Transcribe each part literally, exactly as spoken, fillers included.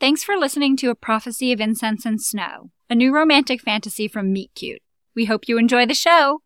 Thanks for listening to A Prophecy of Incense and Snow, a new romantic fantasy from Meet Cute. We hope you enjoy the show.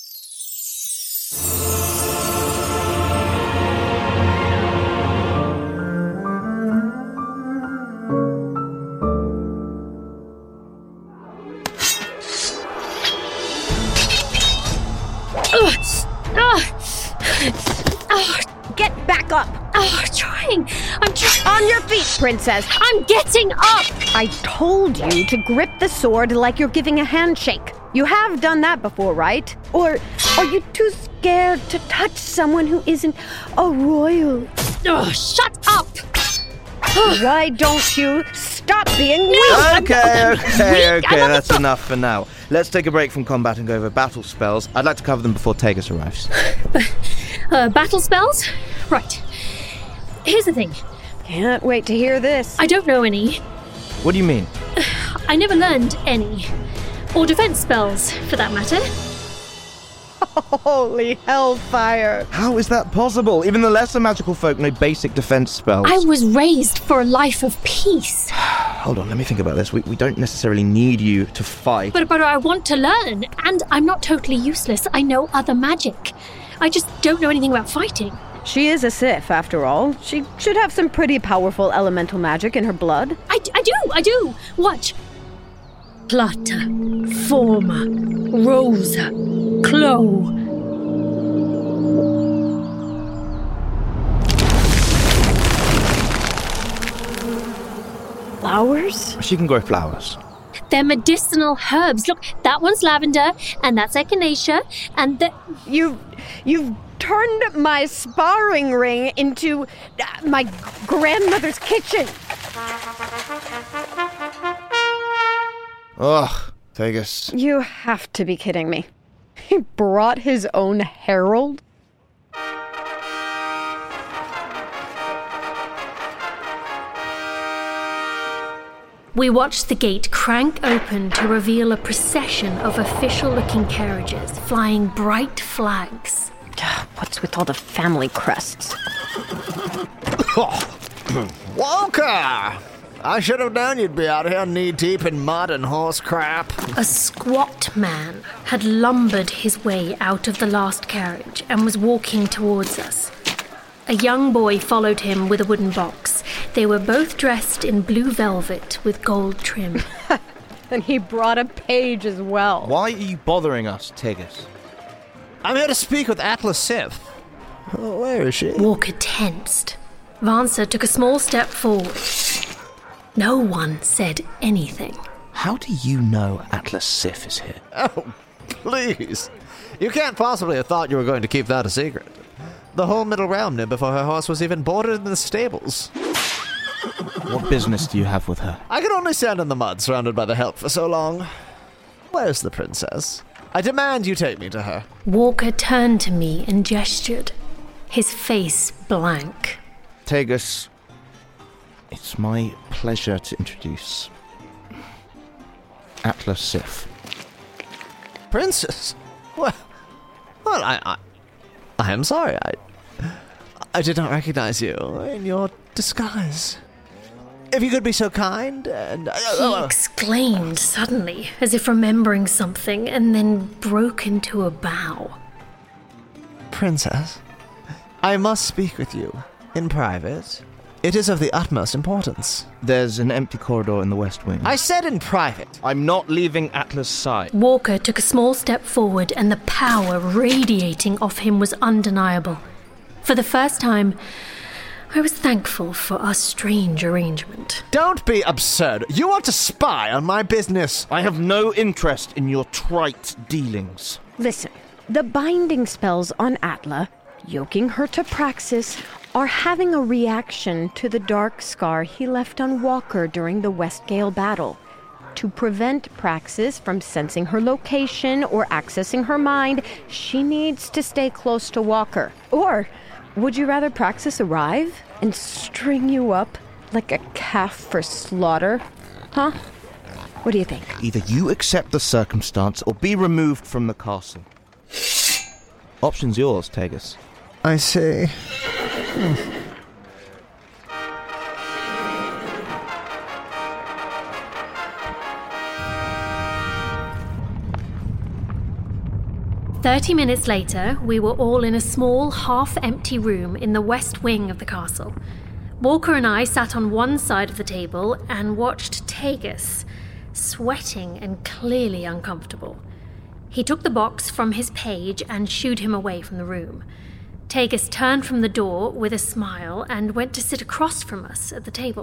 Oh, get back up! Oh, I'm trying. I'm trying. On your feet, princess. I'm getting up. I told you to grip the sword like you're giving a handshake. You have done that before, right? Or are you too scared to touch someone who isn't a royal? Oh, shut up! Why don't you stop being weak? Okay, okay, weak. okay, that's enough for now. Let's take a break from combat and go over battle spells. I'd like to cover them before Tegus arrives. uh, battle spells? Right. Here's the thing. Can't wait to hear this. I don't know any. What do you mean? I never learned any. Or defense spells, for that matter. Holy hellfire. How is that possible? Even the lesser magical folk know basic defense spells. I was raised for a life of peace. Hold on, let me think about this. We, we don't necessarily need you to fight. But, but I want to learn, and I'm not totally useless. I know other magic. I just don't know anything about fighting. She is a Sith, after all. She should have some pretty powerful elemental magic in her blood. I, I do, I do. Watch. Plata, Forma, Rosa, Clo. Flowers? She can grow flowers. They're medicinal herbs. Look, that one's lavender, and that's echinacea, and the... You've, you've turned my sparring ring into uh, my grandmother's kitchen. Ugh, Tegus. You have to be kidding me. He brought his own herald? We watched the gate crank open to reveal a procession of official-looking carriages flying bright flags. What's with all the family crests? Walker! I should have known you'd be out here knee-deep in mud and horse crap. A squat man had lumbered his way out of the last carriage and was walking towards us. A young boy followed him with a wooden box. They were both dressed in blue velvet with gold trim. And he brought a page as well. Why are you bothering us, Tegus? I'm here to speak with Atlas Sith. Oh, where is she? Walker tensed. Vansa took a small step forward. No one said anything. How do you know Atlas Sith is here? Oh, please. You can't possibly have thought you were going to keep that a secret. The whole Middle Realm knew before her horse was even boarded in the stables. What business do you have with her? I can only stand in the mud surrounded by the help for so long. Where's the princess? I demand you take me to her. Walker turned to me and gestured, his face blank. Tegus, it's my pleasure to introduce Atlas Sith. Princess? Well, well, I, I, I am sorry. I, I did not recognize you in your disguise. If you could be so kind and... Uh, He uh, exclaimed suddenly, as if remembering something, and then broke into a bow. Princess, I must speak with you in private. It is of the utmost importance. There's an empty corridor in the West Wing. I said in private. I'm not leaving Atlas' side. Walker took a small step forward, and the power radiating off him was undeniable. For the first time, I was thankful for our strange arrangement. Don't be absurd. You want to spy on my business. I have no interest in your trite dealings. Listen, the binding spells on Atla, yoking her to Praxis, are having a reaction to the dark scar he left on Walker during the Westgale battle. To prevent Praxis from sensing her location or accessing her mind, she needs to stay close to Walker. Or would you rather Praxis arrive and string you up like a calf for slaughter? Huh? What do you think? Either you accept the circumstance or be removed from the castle. Option's yours, Tegus. I see. Thirty minutes later, we were all in a small, half-empty room in the west wing of the castle. Walker and I sat on one side of the table and watched Tagus, sweating and clearly uncomfortable. He took the box from his page and shooed him away from the room. Tagus turned from the door with a smile and went to sit across from us at the table.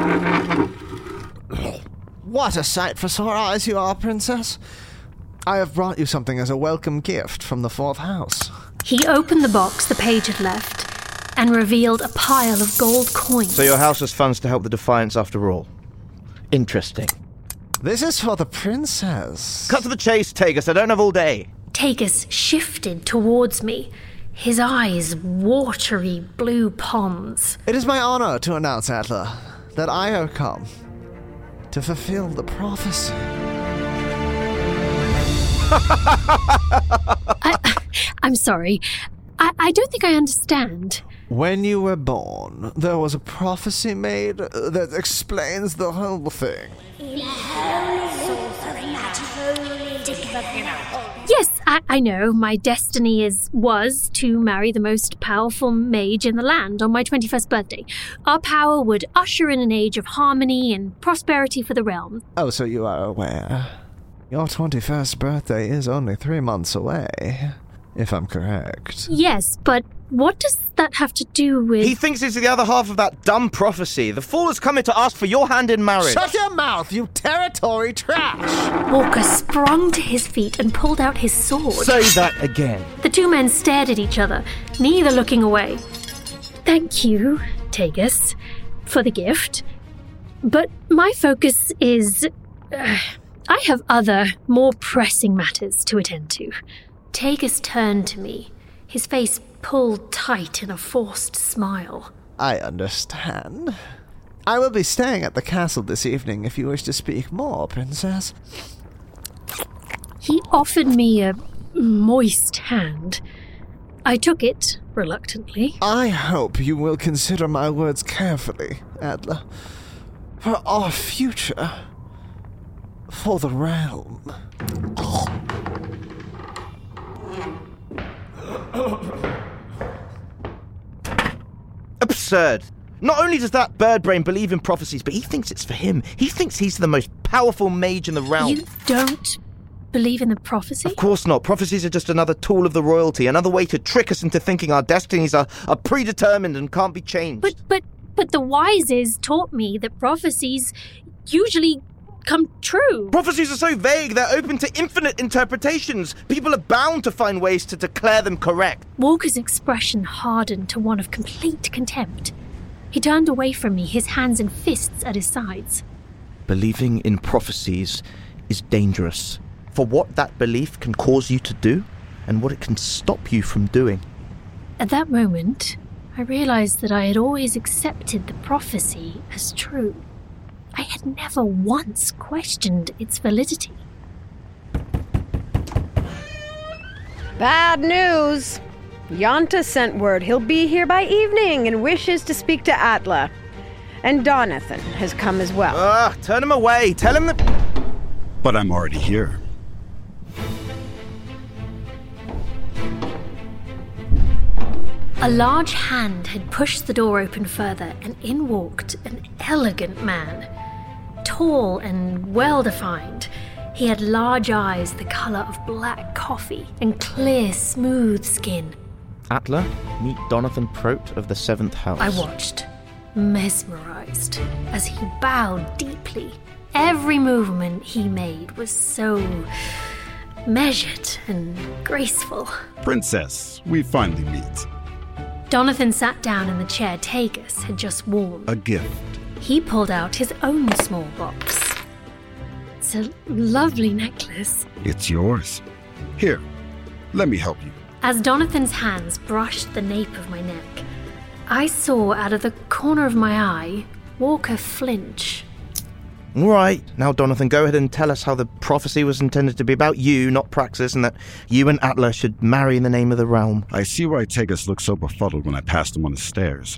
What a sight for sore eyes you are, Princess. I have brought you something as a welcome gift from the fourth house. He opened the box the page had left and revealed a pile of gold coins. So your house has funds to help the Defiance after all. Interesting. This is for the princess. Cut to the chase, Tagus. I don't have all day. Tagus shifted towards me, his eyes watery blue ponds. It is my honor to announce, Atla, that I have come to fulfill the prophecy. I, I'm sorry. I, I don't think I understand. When you were born, there was a prophecy made that explains the whole thing. Yes, I, I know. My destiny is was to marry the most powerful mage in the land on my twenty-first birthday. Our power would usher in an age of harmony and prosperity for the realm. Oh, so you are aware. Your twenty-first birthday is only three months away, if I'm correct. Yes, but what does that have to do with... He thinks it's the other half of that dumb prophecy. The fool has come here to ask for your hand in marriage. Shut your mouth, you territory trash! Walker sprung to his feet and pulled out his sword. Say that again. The two men stared at each other, neither looking away. Thank you, Tagus, for the gift. But my focus is... Uh, I have other, more pressing matters to attend to. Tagus turned to me, his face pulled tight in a forced smile. I understand. I will be staying at the castle this evening if you wish to speak more, Princess. He offered me a moist hand. I took it reluctantly. I hope you will consider my words carefully, Adler. For our future. For the realm. Absurd. Not only does that bird brain believe in prophecies, but he thinks it's for him. He thinks he's the most powerful mage in the realm. You don't believe in the prophecy? Of course not. Prophecies are just another tool of the royalty, another way to trick us into thinking our destinies are, are predetermined and can't be changed. But, but, but the wises taught me that prophecies usually come true. Prophecies are so vague, they're open to infinite interpretations. People are bound to find ways to declare them correct. Walker's expression hardened to one of complete contempt. He turned away from me, his hands and fists at his sides. Believing in prophecies is dangerous. For what that belief can cause you to do, and what it can stop you from doing. At that moment, I realized that I had always accepted the prophecy as true. I had never once questioned its validity. Bad news! Yonta sent word he'll be here by evening and wishes to speak to Atla. And Donathan has come as well. Ah, turn him away. Tell him that... But I'm already here. A large hand had pushed the door open further, and in walked an elegant man. Tall and well-defined, he had large eyes the colour of black coffee and clear, smooth skin. Atla, meet Donathan Prote of the Seventh House. I watched, mesmerised, as he bowed deeply. Every movement he made was so measured and graceful. Princess, we finally meet. Donathan sat down in the chair Tagus had just worn. A gift. He pulled out his own small box. It's a lovely necklace. It's yours. Here, let me help you. As Donathan's hands brushed the nape of my neck, I saw out of the corner of my eye Walker flinch. All right, now Donathan, go ahead and tell us how the prophecy was intended to be about you, not Praxis, and that you and Atla should marry in the name of the realm. I see why Tagus looked so befuddled when I passed him on the stairs.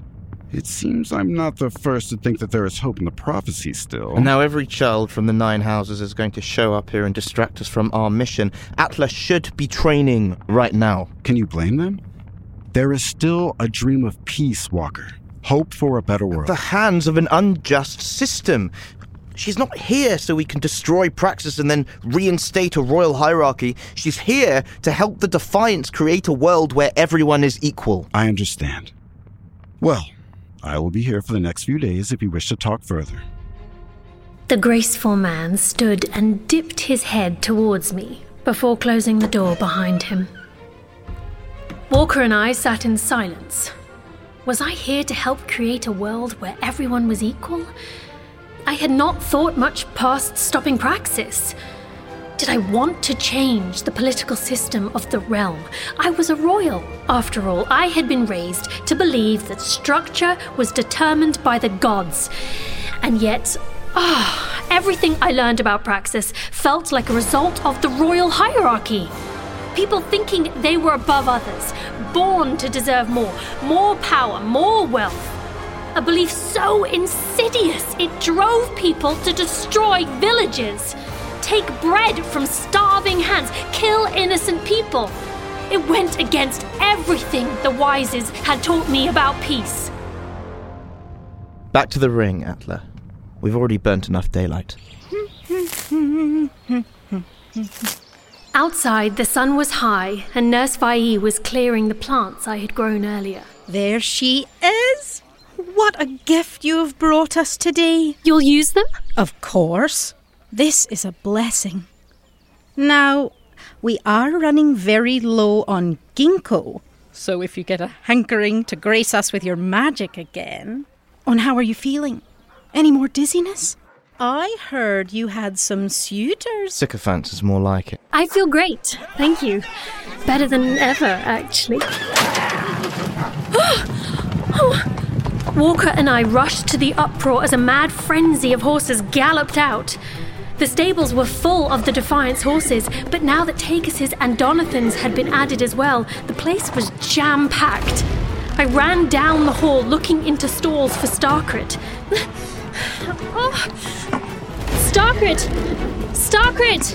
It seems I'm not the first to think that there is hope in the prophecy still. And now every child from the Nine Houses is going to show up here and distract us from our mission. Atla should be training right now. Can you blame them? There is still a dream of peace, Walker. Hope for a better world. At the hands of an unjust system. She's not here so we can destroy Praxis and then reinstate a royal hierarchy. She's here to help the Defiants create a world where everyone is equal. I understand. Well, I will be here for the next few days if you wish to talk further. The graceful man stood and dipped his head towards me before closing the door behind him. Walker and I sat in silence. Was I here to help create a world where everyone was equal? I had not thought much past stopping Praxis. Did I want to change the political system of the realm? I was a royal, after all. I had been raised to believe that structure was determined by the gods. And yet, ah, oh, everything I learned about Praxis felt like a result of the royal hierarchy. People thinking they were above others, born to deserve more, more power, more wealth. A belief so insidious it drove people to destroy villages, take bread from starving hands, kill innocent people. It went against everything the Wises had taught me about peace. Back to the ring, Atla. We've already burnt enough daylight. Outside, the sun was high, and Nurse Vai was clearing the plants I had grown earlier. There she is! What a gift you have brought us today. You'll use them? Of course. This is a blessing. Now, we are running very low on ginkgo, so if you get a hankering to grace us with your magic again... And how are you feeling? Any more dizziness? I heard you had some suitors. Sycophants is more like it. I feel great, thank you. Better than ever, actually. Oh! Walker and I rushed to the uproar as a mad frenzy of horses galloped out. The stables were full of the Defiance horses, but now that Takus's and Donathan's had been added as well, the place was jam-packed. I ran down the hall looking into stalls for Starcrit. Oh. Starcrit! Starcrit!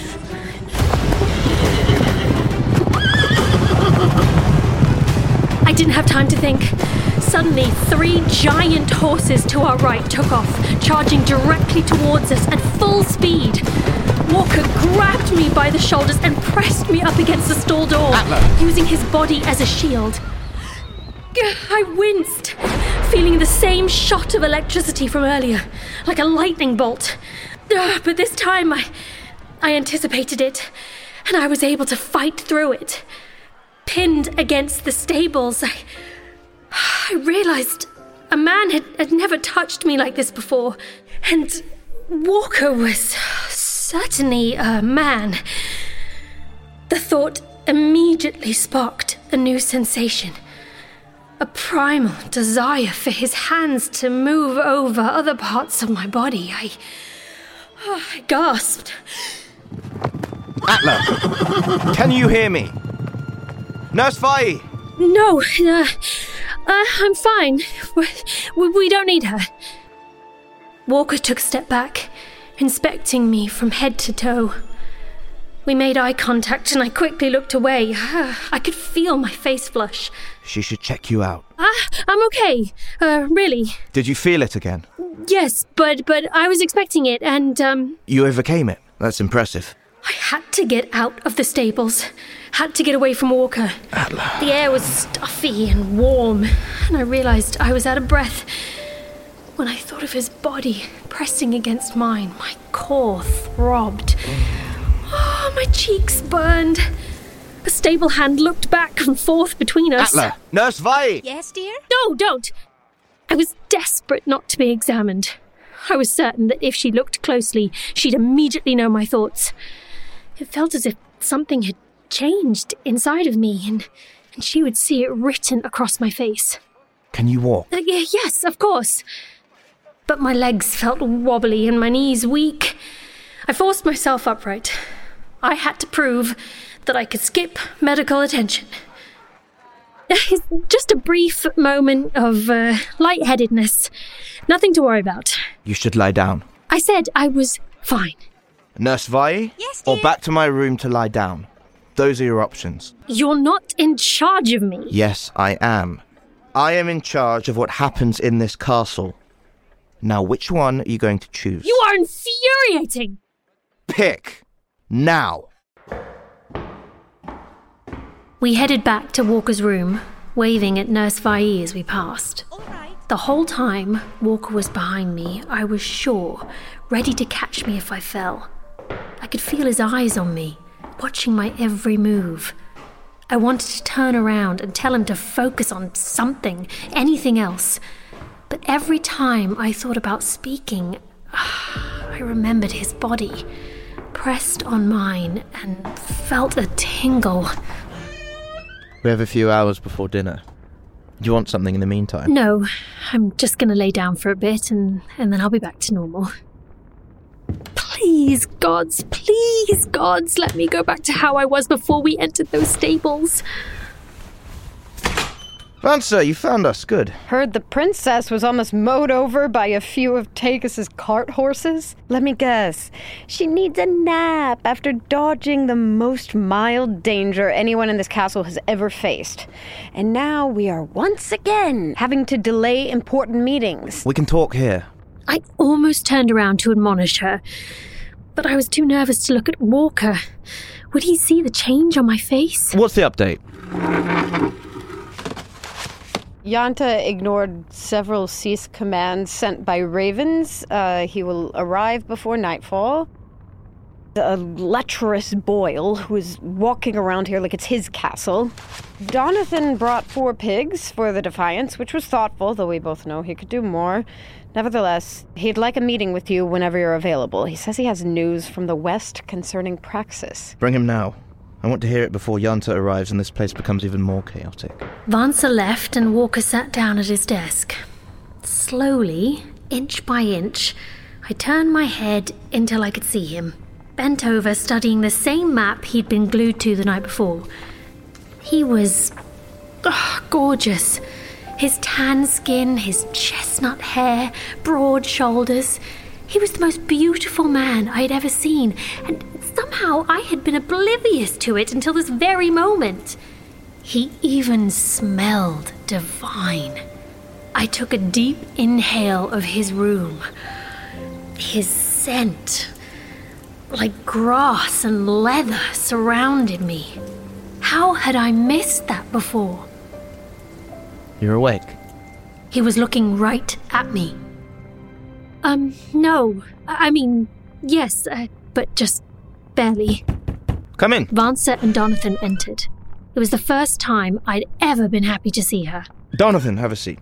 I didn't have time to think. Suddenly, three giant horses to our right took off, charging directly towards us at full speed. Walker grabbed me by the shoulders and pressed me up against the stall door, Atla. using his body as a shield. I winced, feeling the same shot of electricity from earlier, like a lightning bolt. But this time I, I anticipated it, and I was able to fight through it. Pinned against the stables, I, I realized a man had, had never touched me like this before, and Walker was certainly a man. The thought immediately sparked a new sensation. A primal desire for his hands to move over other parts of my body. I, oh, I gasped. Atla, can you hear me? Nurse Vai! No, uh, uh, I'm fine. We, we don't need her. Walker took a step back, inspecting me from head to toe. We made eye contact and I quickly looked away. I could feel my face flush. She should check you out. Ah, I'm okay. Uh, really. Did you feel it again? Yes, but but I was expecting it and, um... You overcame it. That's impressive. I had to get out of the stables. Had to get away from Walker. Atla. The air was stuffy and warm, and I realized I was out of breath. When I thought of his body pressing against mine, my core throbbed. Oh, my cheeks burned. A stable hand looked back and forth between us. Atla! Nurse Vai! Yes, dear? No, don't! I was desperate not to be examined. I was certain that if she looked closely, she'd immediately know my thoughts. It felt as if something had changed inside of me, and, and she would see it written across my face. Can you walk? Uh, y- yes, of course. But my legs felt wobbly and my knees weak. I forced myself upright. I had to prove that I could skip medical attention. It's just a brief moment of uh, lightheadedness. Nothing to worry about. You should lie down. I said I was fine. Nurse Vi? Yes, dear? Or back to my room to lie down. Those are your options. You're not in charge of me. Yes, I am. I am in charge of what happens in this castle. Now, which one are you going to choose? You are infuriating. Pick. Now. We headed back to Walker's room, waving at Nurse Vi as we passed. All right. The whole time Walker was behind me, I was sure, ready to catch me if I fell. I could feel his eyes on me, watching my every move. I wanted to turn around and tell him to focus on something, anything else. But every time I thought about speaking, I remembered his body, pressed on mine, and felt a tingle. We have a few hours before dinner. Do you want something in the meantime? No, I'm just going to lay down for a bit and, and then I'll be back to normal. Please, gods, please, gods, let me go back to how I was before we entered those stables. Vansa, you found us. Good. Heard the princess was almost mowed over by a few of Takus's cart horses? Let me guess. She needs a nap after dodging the most mild danger anyone in this castle has ever faced. And now we are once again having to delay important meetings. We can talk here. I almost turned around to admonish her, but I was too nervous to look at Walker. Would he see the change on my face? What's the update? Yanta ignored several cease commands sent by ravens. Uh, he will arrive before nightfall. A lecherous Boyle, who is walking around here like it's his castle. Donathan brought four pigs for the Defiance, which was thoughtful, though we both know he could do more. Nevertheless, he'd like a meeting with you whenever you're available. He says he has news from the West concerning Praxis. Bring him now. I want to hear it before Yanta arrives and this place becomes even more chaotic. Vansa left and Walker sat down at his desk. Slowly, inch by inch, I turned my head until I could see him, bent over studying the same map he'd been glued to the night before. He was oh, gorgeous. His tan skin, his chestnut hair, broad shoulders. He was the most beautiful man I had ever seen, and somehow I had been oblivious to it until this very moment. He even smelled divine. I took a deep inhale of his room. His scent, like grass and leather, surrounded me. How had I missed that before? You're awake. He was looking right at me. Um, no. I mean, yes, uh, but just barely. Come in. Vansa and Donathan entered. It was the first time I'd ever been happy to see her. Donathan, have a seat.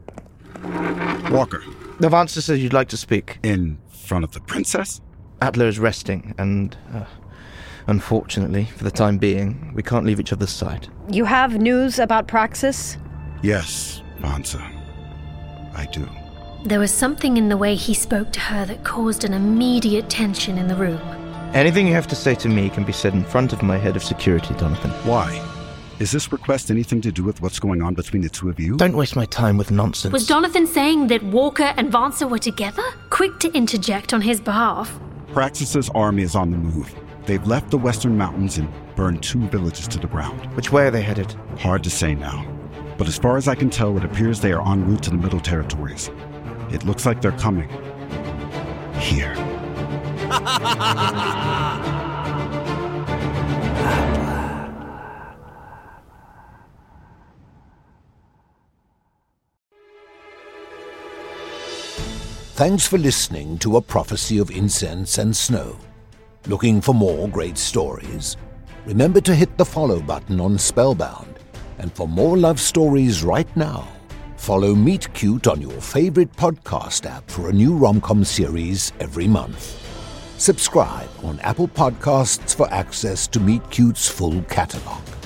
Walker. The Vansa says you'd like to speak. In front of the princess? Atla is resting, and uh, unfortunately, for the time being, we can't leave each other's side. You have news about Praxis? Yes, Vansa. I do. There was something in the way he spoke to her that caused an immediate tension in the room. Anything you have to say to me can be said in front of my head of security, Donathan. Why? Is this request anything to do with what's going on between the two of you? Don't waste my time with nonsense. Was Donathan saying that Walker and Vansa were together? Quick to interject on his behalf. Praxis's army is on the move. They've left the Western Mountains and burned two villages to the ground. Which way are they headed? Hard to say now. But as far as I can tell, it appears they are en route to the Middle Territories. It looks like they're coming. Here. Thanks for listening to A Prophecy of Incense and Snow. Looking for more great stories? Remember to hit the follow button on Spellbound. And for more love stories right now, follow Meet Cute on your favorite podcast app for a new rom-com series every month. Subscribe on Apple Podcasts for access to Meet Cute's full catalog.